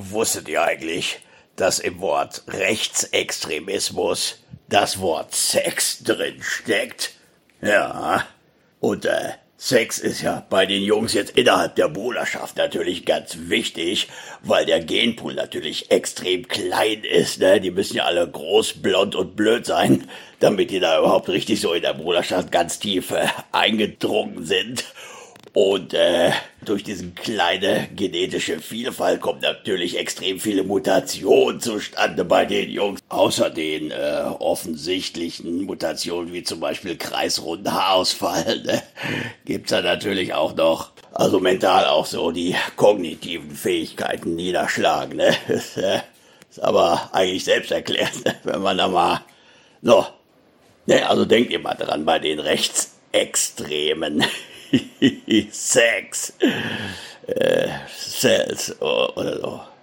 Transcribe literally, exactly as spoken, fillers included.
wusstet ihr eigentlich, dass im Wort Rechtsextremismus das Wort Sex drin steckt? Ja, und äh, Sex ist ja bei den Jungs jetzt innerhalb der Bruderschaft natürlich ganz wichtig, weil der Genpool natürlich extrem klein ist, ne? Die müssen ja alle groß, blond und blöd sein, damit die da überhaupt richtig so in der Bruderschaft ganz tief äh, eingedrungen sind. Und äh, durch diese kleine genetische Vielfalt kommt natürlich extrem viele Mutationen zustande bei den Jungs. Außer den äh, offensichtlichen Mutationen wie zum Beispiel kreisrunden Haarausfall, ne, gibt's da natürlich auch noch, also mental auch so die kognitiven Fähigkeiten niederschlagen. Ne? Das äh, ist aber eigentlich selbsterklärend, ne, wenn man da mal... So, ne, also denkt ihr mal dran bei den Rechtsextremen. Sex, äh, Cells oder so.